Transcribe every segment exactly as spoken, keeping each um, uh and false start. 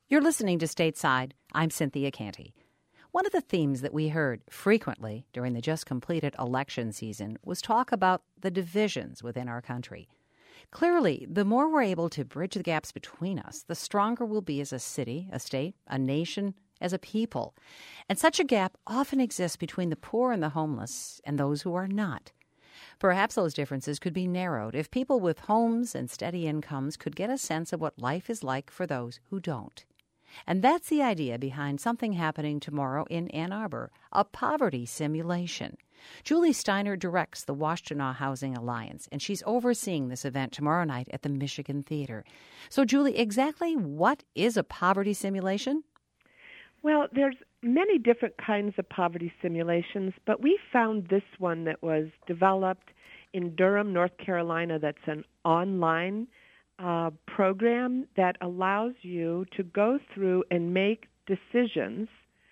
You're listening to Stateside. I'm Cynthia Canty. One of the themes that we heard frequently during the just completed election season was talk about the divisions within our country. Clearly, the more we're able to bridge the gaps between us, the stronger we'll be as a city, a state, a nation, as a people. And such a gap often exists between the poor and the homeless and those who are not. Perhaps those differences could be narrowed if people with homes and steady incomes could get a sense of what life is like for those who don't. And that's the idea behind something happening tomorrow in Ann Arbor, a poverty simulation. Julie Steiner directs the Washtenaw Housing Alliance, and she's overseeing this event tomorrow night at the Michigan Theater. So, Julie, exactly what is a poverty simulation? Well, there's many different kinds of poverty simulations, but we found this one that was developed in Durham, North Carolina, that's an online uh, program that allows you to go through and make decisions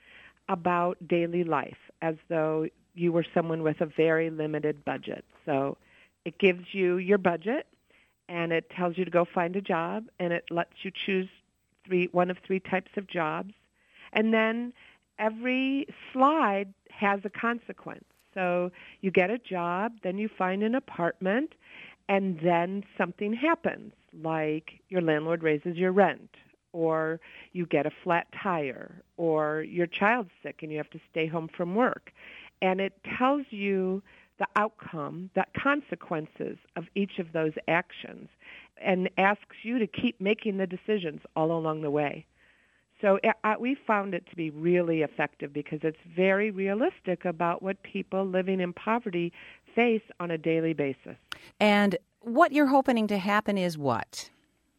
about daily life as though you were someone with a very limited budget. So it gives you your budget, and it tells you to go find a job, and it lets you choose three, one of three types of jobs. And then every slide has a consequence. So you get a job, then you find an apartment, and then something happens, like your landlord raises your rent, or you get a flat tire, or your child's sick and you have to stay home from work. And it tells you the outcome, the consequences of each of those actions, and asks you to keep making the decisions all along the way. So uh, we found it to be really effective because it's very realistic about what people living in poverty face on a daily basis. And what you're hoping to happen is what?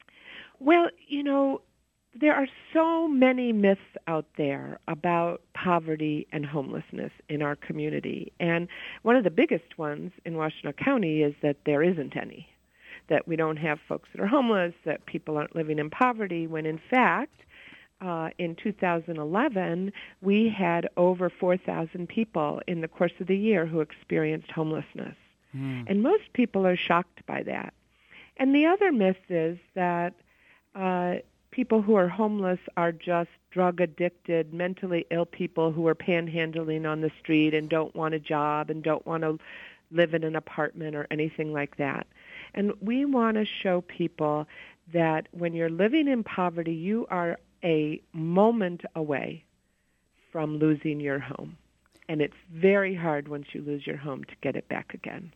Well, you know, there are so many myths out there about poverty and homelessness in our community. And one of the biggest ones in Washtenaw County is that there isn't any, that we don't have folks that are homeless, that people aren't living in poverty, when in fact, Uh, in two thousand eleven, we had over four thousand people in the course of the year who experienced homelessness. Mm. And most people are shocked by that. And the other myth is that uh, people who are homeless are just drug-addicted, mentally ill people who are panhandling on the street and don't want a job and don't want to live in an apartment or anything like that. And we want to show people that when you're living in poverty, you are a moment away from losing your home. And it's very hard once you lose your home to get it back again.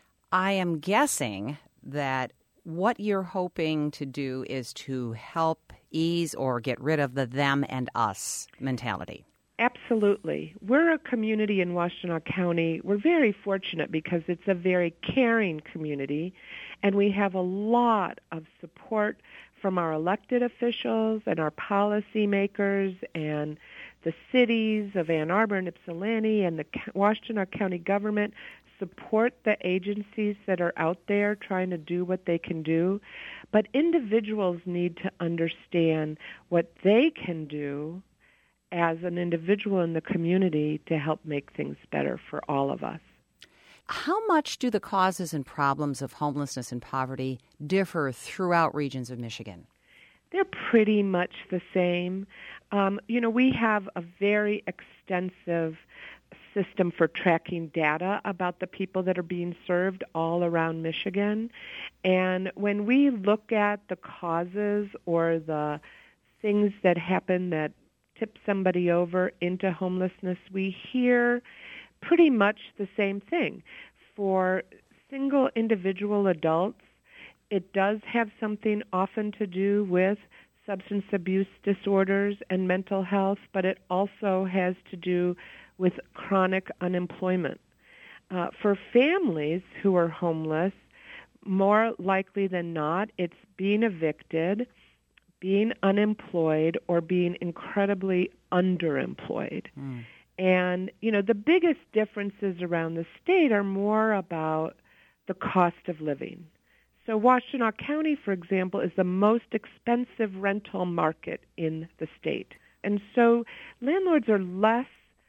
I am guessing that what you're hoping to do is to help ease or get rid of the them and us mentality. Absolutely. We're a community in Washtenaw County. We're very fortunate because it's a very caring community, and we have a lot of support from our elected officials and our policymakers and the cities of Ann Arbor and Ypsilanti and the Washtenaw County government support the agencies that are out there trying to do what they can do. But individuals need to understand what they can do as an individual in the community to help make things better for all of us. How much do the causes and problems of homelessness and poverty differ throughout regions of Michigan? They're pretty much the same. Um, you know, we have a very extensive system for tracking data about the people that are being served all around Michigan. And when we look at the causes or the things that happen that tip somebody over into homelessness, we hear pretty much the same thing. For single individual adults, it does have something often to do with substance abuse disorders and mental health, but it also has to do with chronic unemployment. Uh, for families who are homeless, more likely than not, it's being evicted, being unemployed, or being incredibly underemployed. Mm. And, you know, the biggest differences around the state are more about the cost of living. So Washtenaw County, for example, is the most expensive rental market in the state. And so landlords are less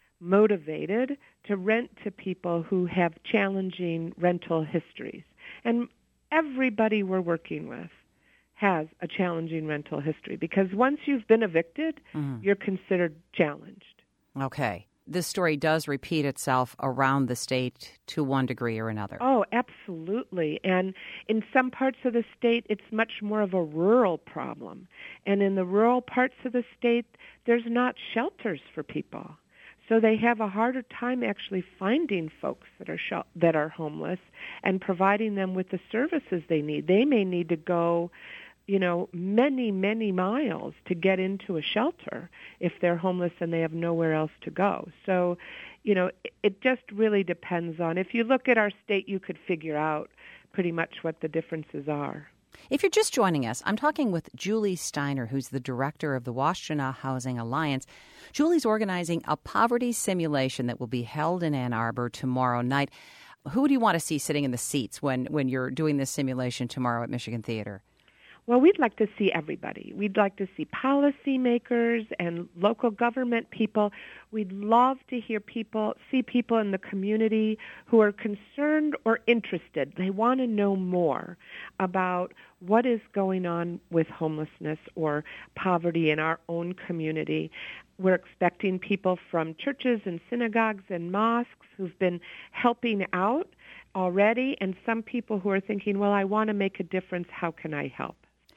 motivated to rent to people who have challenging rental histories. And everybody we're working with has a challenging rental history because once you've been evicted, mm-hmm. you're considered challenged. Okay. This story does repeat itself around the state to one degree or another. Oh, absolutely. And in some parts of the state, it's much more of a rural problem. And in the rural parts of the state, there's not shelters for people. So they have a harder time actually finding folks that are sh- that are homeless and providing them with the services they need. They may need to go, you know, many, many miles to get into a shelter if they're homeless and they have nowhere else to go. So, you know, it, it just really depends on, if you look at our state, you could figure out pretty much what the differences are. If you're just joining us, I'm talking with Julie Steiner, who's the director of the Washtenaw Housing Alliance. Julie's organizing a poverty simulation that will be held in Ann Arbor tomorrow night. Who do you want to see sitting in the seats when, when you're doing this simulation tomorrow at Michigan Theater? Well, we'd like to see everybody. We'd like to see policymakers and local government people. We'd love to hear people, see people in the community who are concerned or interested. They want to know more about what is going on with homelessness or poverty in our own community. We're expecting people from churches and synagogues and mosques who've been helping out already, and some people who are thinking, well, I want to make a difference. How can I help?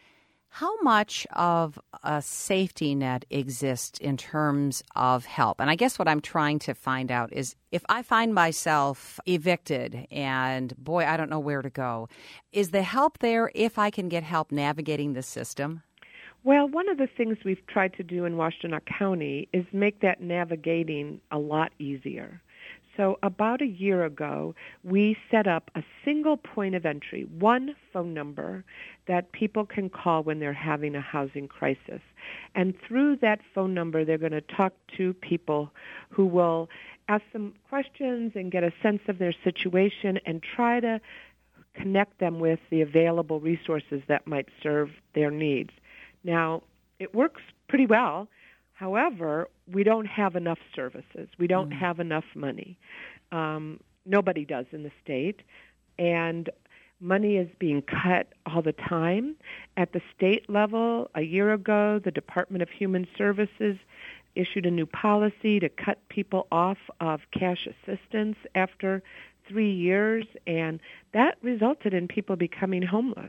How much of a safety net exists in terms of help? And I guess what I'm trying to find out is if I find myself evicted and, boy, I don't know where to go, is the help there if I can get help navigating the system? Well, one of the things we've tried to do in Washtenaw County is make that navigating a lot easier. So about a year ago, we set up a single point of entry, one phone number that people can call when they're having a housing crisis. And through that phone number, they're going to talk to people who will ask them questions and get a sense of their situation and try to connect them with the available resources that might serve their needs. Now, it works pretty well. However, we don't have enough services. We don't mm. have enough money. Um, nobody does in the state. And money is being cut all the time. At the state level, a year ago, the Department of Human Services issued a new policy to cut people off of cash assistance after three years, and that resulted in people becoming homeless.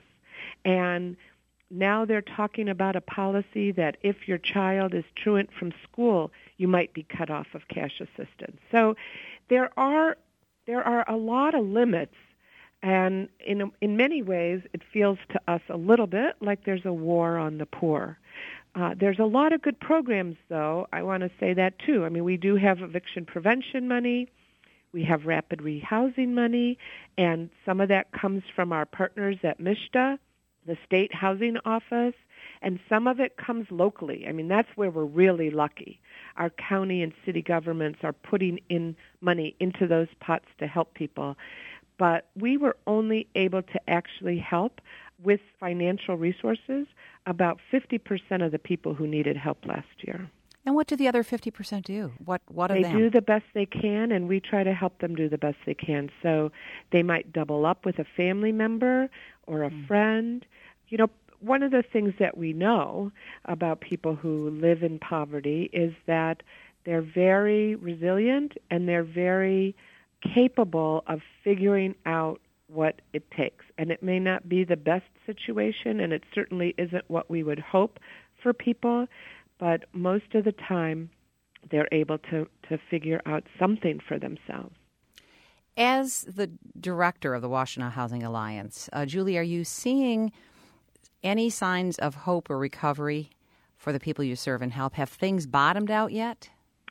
And now they're talking about a policy that if your child is truant from school, you might be cut off of cash assistance. So there are there are a lot of limits, and in in many ways it feels to us a little bit like there's a war on the poor. Uh, there's a lot of good programs, though. I want to say that, too. I mean, we do have eviction prevention money. We have rapid rehousing money, and some of that comes from our partners at M S H D A, the state housing office, and some of it comes locally. I mean, that's where we're really lucky. Our county and city governments are putting in money into those pots to help people. But we were only able to actually help with financial resources about fifty percent of the people who needed help last year. And what do the other fifty percent do? What what are they them? do the best they can, and we try to help them do the best they can. So they might double up with a family member or a mm. friend. You know, one of the things that we know about people who live in poverty is that they're very resilient and they're very capable of figuring out what it takes. And it may not be the best situation, and it certainly isn't what we would hope for people, but most of the time they're able to, to figure out something for themselves. As the director of the Washtenaw Housing Alliance, uh, Julie, are you seeing any signs of hope or recovery for the people you serve and help? Have things bottomed out yet?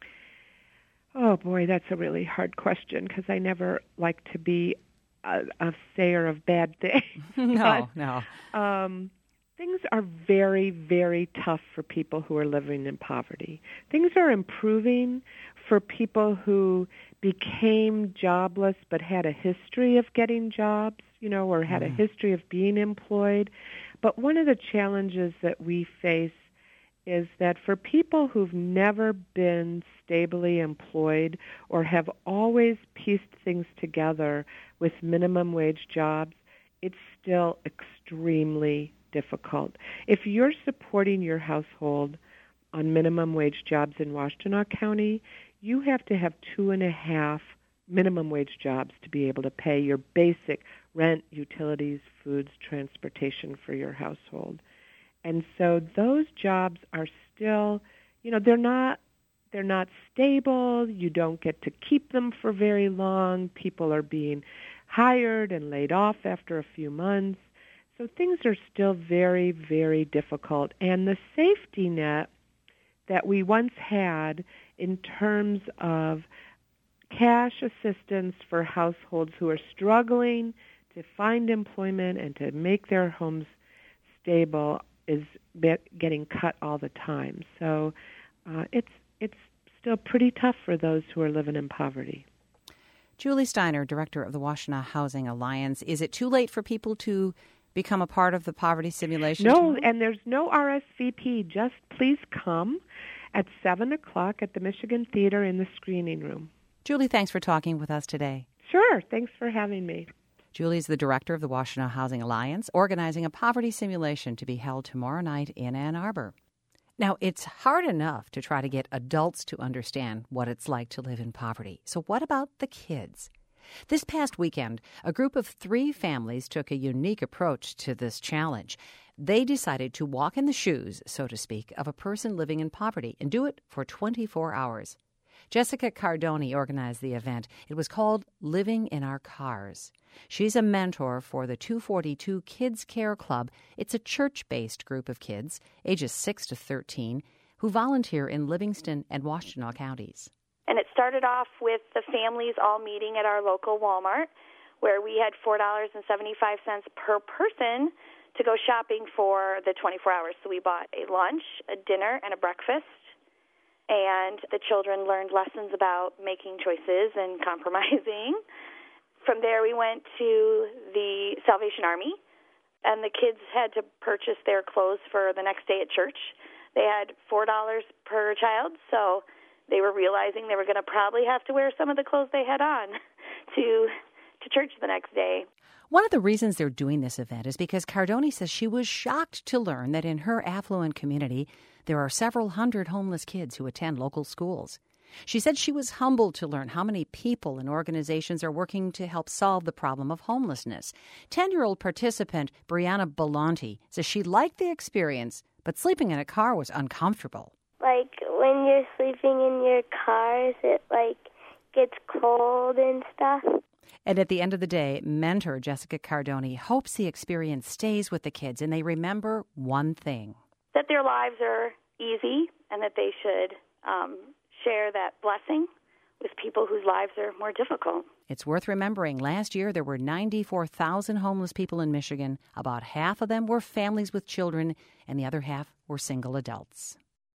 Oh, boy, that's a really hard question because I never like to be a, a sayer of bad things. no, but, no. Um, things are very, very tough for people who are living in poverty. Things are improving for people who became jobless but had a history of getting jobs, you know, or had mm. a history of being employed. But one of the challenges that we face is that for people who've never been stably employed or have always pieced things together with minimum wage jobs, it's still extremely difficult. If you're supporting your household on minimum wage jobs in Washtenaw County, you have to have two and a half minimum wage jobs to be able to pay your basic rent, utilities, foods, transportation for your household. And so those jobs are still, you know, they're not they're not stable. You don't get to keep them for very long. People are being hired and laid off after a few months. So things are still very, very difficult. And the safety net that we once had in terms of cash assistance for households who are struggling to find employment and to make their homes stable is getting cut all the time. So uh, it's it's still pretty tough for those who are living in poverty. Julie Steiner, director of the Washtenaw Housing Alliance. Is it too late for people to become a part of the poverty simulation? No, tomorrow? And there's no R S V P. Just please come at seven o'clock at the Michigan Theater in the screening room. Julie, thanks for talking with us today. Sure. Thanks for having me. Julie is the director of the Washtenaw Housing Alliance, organizing a poverty simulation to be held tomorrow night in Ann Arbor. Now, it's hard enough to try to get adults to understand what it's like to live in poverty. So what about the kids? This past weekend, a group of three families took a unique approach to this challenge. They decided to walk in the shoes, so to speak, of a person living in poverty and do it for twenty-four hours. Jessica Cardoni organized the event. It was called Living in Our Cars. She's a mentor for the two forty-two Kids Care Club. It's a church-based group of kids, ages six to thirteen, who volunteer in Livingston and Washtenaw counties. And it started off with the families all meeting at our local Walmart, where we had four dollars and seventy-five cents per person to go shopping for the twenty-four hours. So we bought a lunch, a dinner, and a breakfast. And the children learned lessons about making choices and compromising. From there, we went to the Salvation Army, and the kids had to purchase their clothes for the next day at church. They had four dollars per child, so they were realizing they were going to probably have to wear some of the clothes they had on to to church the next day. One of the reasons they're doing this event is because Cardoni says she was shocked to learn that in her affluent community, there are several hundred homeless kids who attend local schools. She said she was humbled to learn how many people and organizations are working to help solve the problem of homelessness. Ten-year-old participant Brianna Belanti says she liked the experience, but sleeping in a car was uncomfortable. Like, when you're sleeping in your cars, it, like, gets cold and stuff. And at the end of the day, mentor Jessica Cardoni hopes the experience stays with the kids and they remember one thing. That their lives are easy and that they should um, share that blessing with people whose lives are more difficult. It's worth remembering, last year there were ninety-four thousand homeless people in Michigan. About half of them were families with children and the other half were single adults.